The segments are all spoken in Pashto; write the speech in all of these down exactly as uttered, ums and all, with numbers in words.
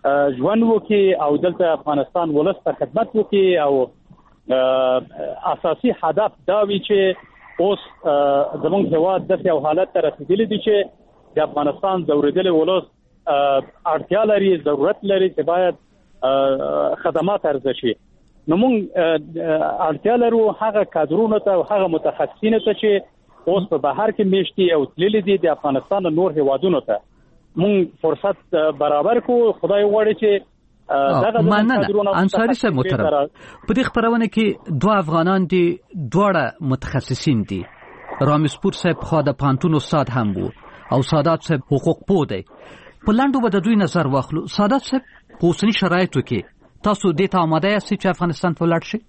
ژوند وکړي او دلته افغانستان ولس ته خدمت وکړي او اساسي هدف دا وي چې اوس زموږ هېواد داسې یو حالت ته رسېدلی دی چې د افغانستان ځورېدلی ولس اړتیا لري، ضرورت لري چې باید خدمات عرضه شي. نو موږ اړتیا لرو هغه کادرونو ته او هغه متخصصینو ته چې اوس په بهر کې میشتي او تللي دي د افغانستان نور هیوادونو ته موږ فرصت برابر کو. خدای غواړي چې مننه. انصاري صاحب محترم، په دې خبرونه کې دوه افغانان دي، دواړه متخصصین دي. رامسپور صاحب خو د پانتون استاد هم وو او سادات صاحب حقوق پوه دی. په لاندو به د دوی نظر واخلو. سادات صاحب په اوسني شرایطو کې تاسو دې ته آماده یاستئ چې افغانستان ته ولاړ شئ؟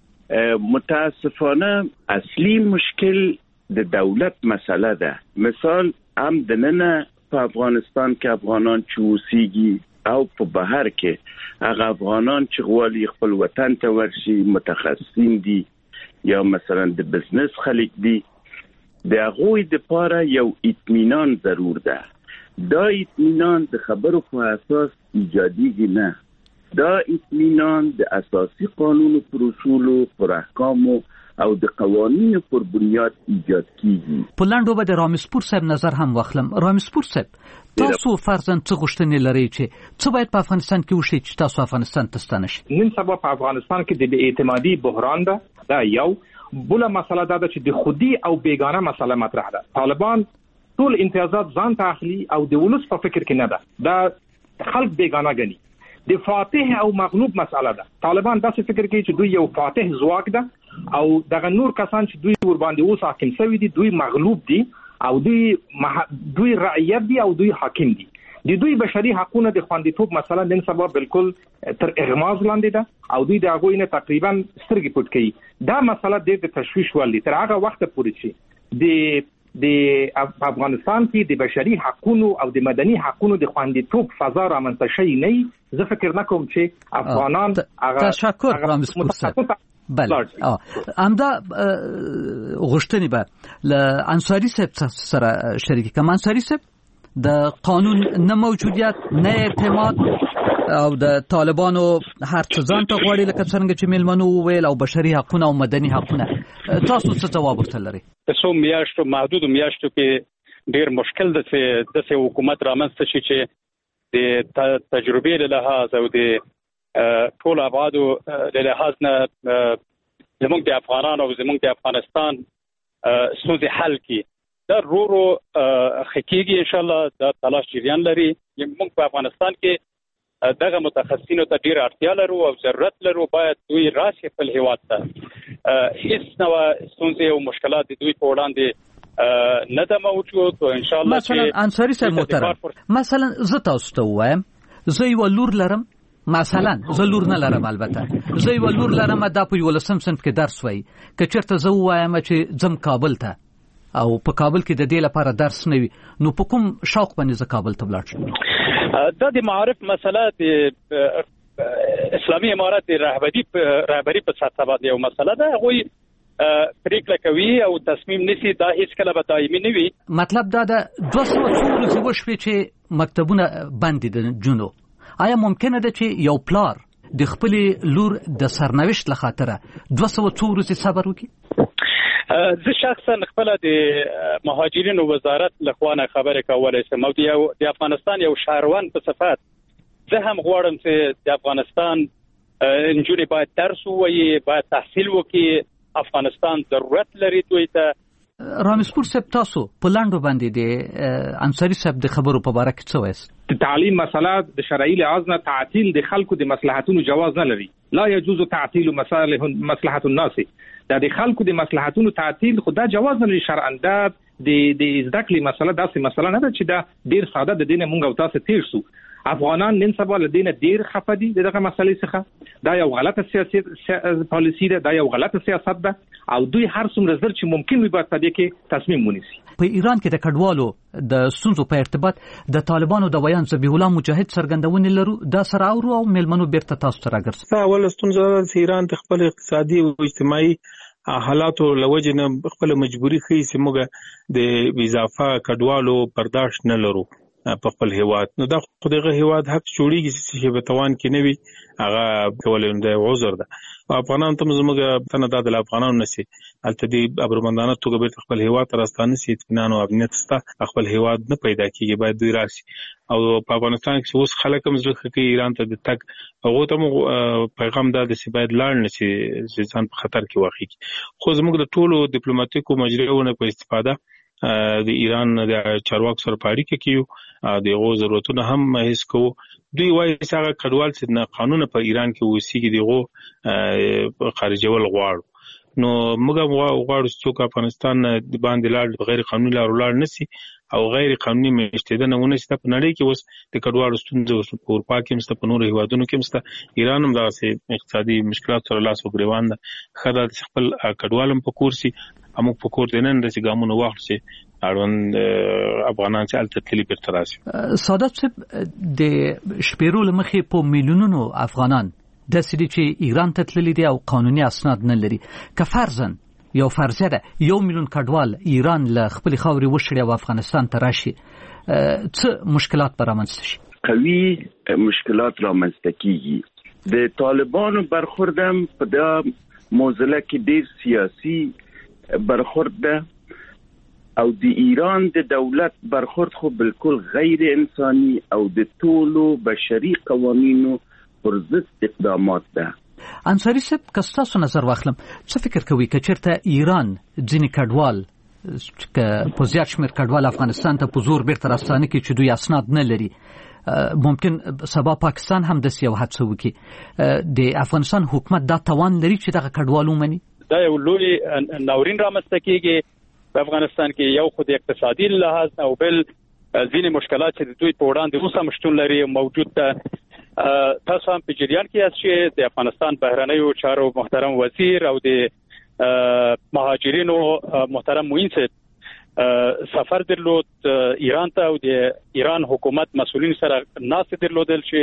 متاسفانه اصلي مشکل د دولت مسله ده. مثال هم د ننه په افغانستان کې افغانان چې اوسېږي او په بهر کې هغه افغانان چې غواړي خپل وطن ته ورشي، متخصصین دي یا مثلا د بزنس خلک دي، د هغوی دپاره یو اطمینان ضرور ده. دا اطمینان د خبرو په اساس ایجادیږي نه، دا اطمینان د اساسي قانونو پر اصولو، پر احکامو او د قوانینو پر بنیاد ایجاد کیږي. په لاندو به د رامسپور صاحب نظر هم واخلم. رامسپور صاحب، تاسو فرضاً څه غوښتنې لرئ چې څه باید په افغانستان کې وشي چې تاسو افغانستان ته ستانه شئ؟ نن سبا په افغانستان کې د بې اعتمادي بحران ده. دا یو بله مسله ده چې د خودي او بیگانه مسله مطرح ده. طالبان ټول امتیازات ځان ته اخلي او د ولس په فکر کې نه ده. دا خلک بیگانه ګڼي. د فاتح او مغلوب مسله ده. طالبان داسې فکر کوي چې دوی یو فاتح ځواک ده او دغه نور کسان چې دوی ور باندې اوس حاکم شوي دي دوی مغلوب دي او دوی مح... دوی رعیت دي او دوی حاکم دي. د دوی بشري حقوقو د خوندیتوب مسله نن سبا بالکل تر اغماز لاندې ده او دوی د هغوی نه تقریبا سترګې پټ کوي. دا مسله ډېر د تشویش وړ ده. تر هغه وخته پورې چې د د افغانستان کې د بشري حقوقو او د مدني حقوقو د خوندیتوب فضا رامنځته شي نه، زه فکر نه کوم چې افغانان هغه تشکر رامسپور صاحب. بله همدا غوښتنې به له انصاري صاحب سره شریک کوم. انصاري صاحب، د قانون نه موجودیت، نه اعتماد او د طالبانو هر څه ځان ته غواړي لکه څنګه چې میلمنو وویل او بشري حقونه او مدني حقونه، تاسو څه ځواب ورته لرئ؟ په څو میاشتو محدودو میاشتو کې ډېر مشکل ده چې داسې حکومت رامنځته شي چې د تجربې له لحاظ او د ټول ابعادو له لحاظ نه زموږ د افغانانو او زموږ د افغانستان ستونزې حل کړي. دا رو رو خکېږي انشاءالله. دا تلاش جریان لري. موږ په افغانستان کې دغه متخصصینو ته ډېر اړتیا لرو او ضرورت لرو. باید دوی راشي خپل هېواد ته. هیڅ نوع ستونزې او مشکلات د دوی په وړاندې نه ده موجود او انشاءالله مثلا انصاري صاحب محترم، مثلا زه تاسو ته ووایم زه یوه لور لرم، مثلا زه لور نه لرم، البته زه یوه لور لرم دا په یولسم صنف کې درس وایي. که چېرته زه ووایم چې ځم کابل ته او په کابل کې د دې لپاره درس نه وي، نو په کوم شوق باندې زه کابل ته ولاړ شم؟ دا د معارف مسله د اسلامي امارات د رهبري رهبري په سطح باندې یو مسله ده. هغوی پریکړه کوي او تصمیم نیسي. دا هیڅ کله به دایمي نه وي. مطلب دا ده دوه سوه څو ورځې وشوې چې مکتبونه بند دي د نجونو. آیا ممکنه ده چې یو پلار د خپلې لور د سرنوشت له خاطره دوه سوه څو ورځې صبر وکړي؟ زه شخصا خپل د مهاجرینو وزارت لخوا نه خبرې کولای شم او د افغانستان یو شهروند په صفت زه هم غواړم چې د افغانستان نجونې باید درس ووایي، باید تحصیل وکړي. افغانستان ضرورت لري دوی ته. رامسپور صاحب، تاسو په لاندو باندې د انصاري صاحب د خبرو په باره کې څه وایست؟ د تعلیم مسله د شرعي لحاظ نه تعطیل د خلکو د مصلحتونو جواز نه لري. لا يجوز تعطیل مصالح مصلحت الناس. دا د خلکو د مصلحتونو تعطیل خو دا جواز نه لري شرعاً. دا د د زده کړې مسله داسې مسله نه ده چې دا ډېر ساده د دې نه مونږ او تاسو تیر سو. افغانان نن سبا له دې نه ډېر خفه دي دغه مسلې څخه. دا یو غلطه سیاسي پالیسي ده، دا یو غلطه سیاست ده او دوی هر څومره زر چې ممکن وي باید په دې کې تصمیم ونیسي. په ایران کې د کډوالو د ستونزو په ارتباط د طالبانو د ویان ذبیح الله مجاهد څرګندونې لرو. دا سره اورو او میلمنو بیرته تاسو ته راګرځي. اول ستونزه چې ایران د خپل اقتصادي او اجتماعي حالاتو لوجه نه خپل مجبوری خي چې موږ د اضافه کډوالو برداشت نه لرو. په خپل هیواد. نو دا خو دغه هیواد حق جوړیږي چې په توان کې نه وي هغه کولای د عذر ده. افغانان ته زموږ تنه د افغانانو نشي البته دی ابرومندانه توګه به خپل هیواد راستانه سي اطمینان او امنیت ستا خپل هیواد نه پیدا کیږي باید دوی راشي. او په افغانستان کې اوس خلک هم ځکه کې ایران ته د تک هغه ته پیغام دا د سی باید لاړ نشي چې ځان په خطر کې واقع کی. خو زموږ د ټولو ډیپلوماټیکو مجریونو په استفاده د ایران د چارواکو سره په اړیکه کې دغه ضرورتونه هم هیڅ کوو. دوی وایي چې هغه کډوال چې نه قانون په ایران کې وسیږي دغه خارجول غواړو. نو موږ غواړو چې څوک افغانستان د باندې لاړ غیر قانوني لار لاړ نشي او غیر قانوني میشتیدنه ونه شي. په نړۍ کې اوس د کډوالو ستونزې په اروپا کې مست په نور هیوادونو کې مست ایران هم داسې اقتصادي مشکلات سره لاس او ګریوان ده. خدای دې خپل کډوالم په کورسي امو په کور دینن د ګامونو واخلي اړوند افغانان چې الته تللی بیرته راشي. سادات صاحب د شپېرو لمخې په میلیونونو افغانان د سړي چې ایران ته تللی دي او قانوني اسناد نه لري. که فرضاً یو فرضیه ده یو میلیون کډوال ایران له خپل خاورې وشړي او افغانستان ته راشي څه مشکلات به رامنځته شي؟ قوي مشکلات رامنځته کیږي. د طالبانو برخورد هم په دا موضوع کې ډیر سیاسي برخورد ده او د ایران د دولت برخورد خو بالکل غیر انساني او د ټولو بشري قوانینو پر ضد اقدامات ده. انصاری صاحب که ستاسو نظر واخلم څه فکر کوي که چېرته ایران ځینې کډوال که په زیات شمېر کډوال افغانستان ته په زور بیرته راستانه کړي چې دوی اسناد نه لري ممکن سبا پاکستان هم داسې یو هڅه وکړي د افغانستان حکومت دا توان لري چې دغه کډوال ومني؟ دا یو لوی ناورین رامنځته کیږي په افغانستان کې. یو خو د اقتصادي لحاظ او بل ځینې مشکلات چې دوی په وړاندې اوس هم شتون لري موجود ده. تاسو هم په جریان کې یاست چې د افغانستان بهرنیو چارو محترم وزیر او د مهاجرینو محترم معین صاحب سفر درلود ایران ته او د ایران حکومت مسؤلین سره ناست درلودل چې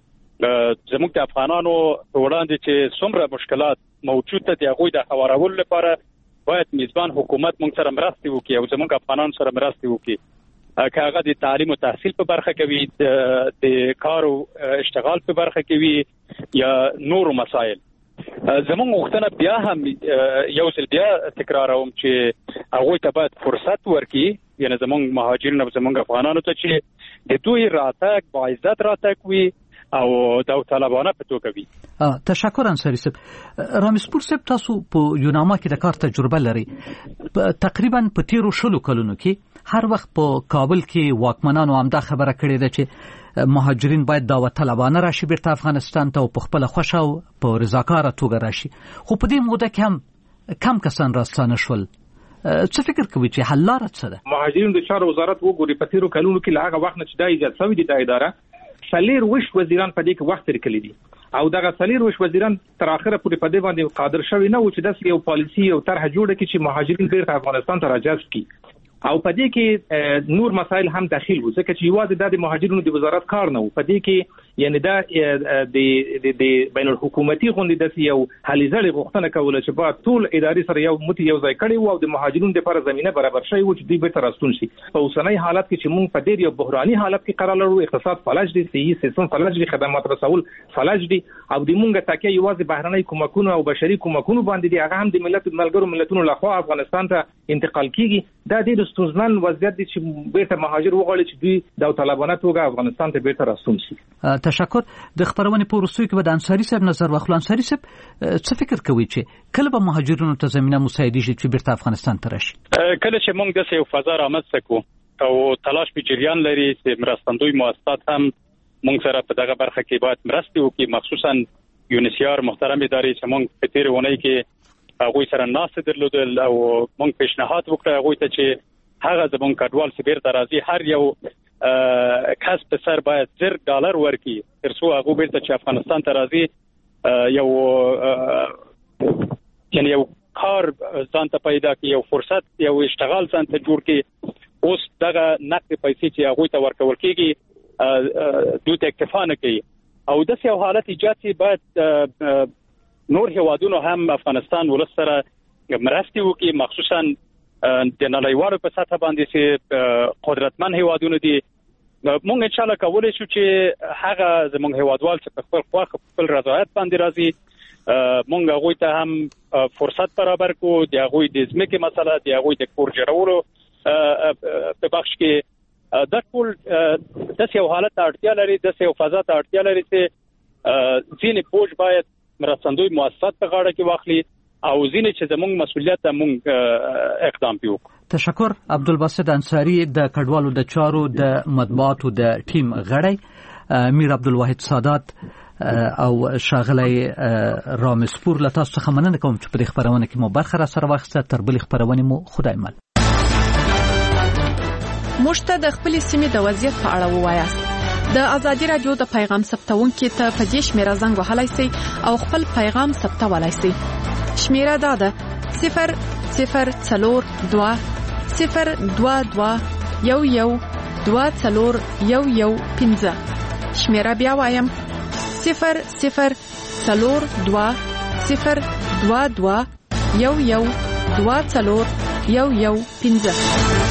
زموږ د افغانانو په وړاندې چې څومره مشکلات موجود دي هغه د خبرولو لپاره باید میزبان حکومت موږ سره مرسته وکړي او زموږ افغانانو سره مرسته وکړي. که هغه د تعلیم او تحصیل په برخه کې وي د کار او اشتغال په برخه کې وي یا نور مسایل. زموږ غوښتنه بیا هم یو ځل بیا تکراروم چې هغه ته باید فرصت ورکړي یعنی زموږ مهاجرین او زموږ افغانانو ته چې د دوی راتګ با عزت راتګ وي او داوطلبانه په توګه وي. تشکر انصاری صاحب. رامسپور صاحب تاسو په یوناما کې د کار تجربه لري. تقریبا په تیرو شلو کلونو کې هر وخت په کابل کې واکمنانو هم دا خبره کړې ده چې مهاجرین باید داوطلبانه راشي بیرته افغانستان ته او په خپل خوښه او په رضاکاره توګه راشي. خو په دې موده کې هم کم کسان راستانه شول. څه فکر کوي چې حل لاره څه ده؟ مهاجرین د چارو وزارت وګوري په تیرو کلونو کې له هغه وخت نه چې دا ایجاد شوی دی د اداره سلیر وش وزیران په دې کې وخت لري کړی دي او دغه سلیر وش وزیران تر اخره پورې په دې باندې قادر شوی نه و چې داسې یو پالیسی او طرح جوړه کړي چې مهاجرین بیرته افغانستان ته راجذب کړي. او په دې کې نور مسایل هم داخل وو ځکه چې یوازې د مهاجرینو د وزارت کار نه و. په دې کې یعنی دا د د بین الحکومتي غونډې د یو حل ځړې غوښتنه کوله چې با ټول اداري سره یو متي یو ځای کړي وو او د مهاجرینو لپاره زمينه برابر شي و چې دوی به تر راستون شي. په اوسنۍ حالت کې چې موږ په ډېر یو بحراني حالت کې قرار لرو، اقتصاد فلج دي، سیاسي سیستم فلج دي، خدمات رسول فلج دي او د موږ تکیه یوازې بهرنۍ کومکونو او بشري کومکونو باندې دي. هغه هم د ملت ملګرو ملتونو لخوا افغانستان ته انتقال کیږي. دا د ستونزمن وضعیت دي چې بیرته مهاجر وغواړي چې دوی داوطلبانه توګه افغانستان ته بیرته راستون شي. تشکر. د خبرونه په وروستیو کې به د انصاری صاحب نظر واخلو. انصاری صاحب څه فکر کوي چې کله به مهاجرینو ته زمينه مساعده شي چې بیرته افغانستان ته راشي؟ کله چې موږ د یو فضا رامنځته کوو او تلاش په جریان لري چې مرستندوی مؤسسات هم موږ سره په دغه برخه کې باید مرسته وکړي، مخصوصا یونیسیار محترم ادارې چې موږ په تیر ونې کې هغه سره ناست درلودل او موږ پیشنهاد وکړ هغه ته چې هغه زمون کډوال چې بیرته راځي هر یو کس په سر باید زر ډالر ورکړي ترڅو هغه بیرته چې افغانستان ته راځي یو یعنی یو کار ځان ته پیدا کړي، یو فرصت، یو اشتغال ځان ته جوړ کړي. اوس دغه نقد پیسې چې هغه ته ورکول کېږي دوی ته اکتفا نه کوي او د یو حالت ایجاد شي. باید نور هیوادونو هم افغانستان ولسره مرسته وکړي، مخصوصا د نړیوالو په سطح باندې چې قدرتمن هیوادونه دي مونږ ان شاء الله کولای شو چې هغه زموږ هیوادوال چې په خپل خواخ خپل رضایت باندې راځي مونږ هغه ته هم فرصت برابر کو دی هغه د ځمکې مسله دی هغه د کور جوړولو په بخش کې د ټول د یو حالت اړتیا لري د یو فضا ته اړتیا لري چې ځینې پوج باید مرستندوی مؤسسات په غاړه کې واخلي او ځینې چې زموږ مسولیت ته مونږ اقدام پیو. تشکر. عبدالباسط انصاری د کډوالو د چارو د مطبوعاتو د ټیم غړی، میر عبدالواحد سادات او شاغلی رامسپور له تاسو څخه مننه کوم چې په خبرونه کې مو برخه را سره واخیسته. تر بل خبرونه مو خدای مل. مشته د خپل سیمې د وضعیت په اړه ووایاست. د ازادي رادیو د پیغام ثبتونکو ته په دې شمیره زنګ وهلای شئ او خپل پیغام ثبتولای شئ. شمیره دا ده صفر صفر څلور دوه صفر دوه دوه یو یو دوه څلور یو یو پنځه. شمیره بیا وایم صفر صفر څلور دوه صفر دوه دوه یو یو دوه څلور یو یو پنځه.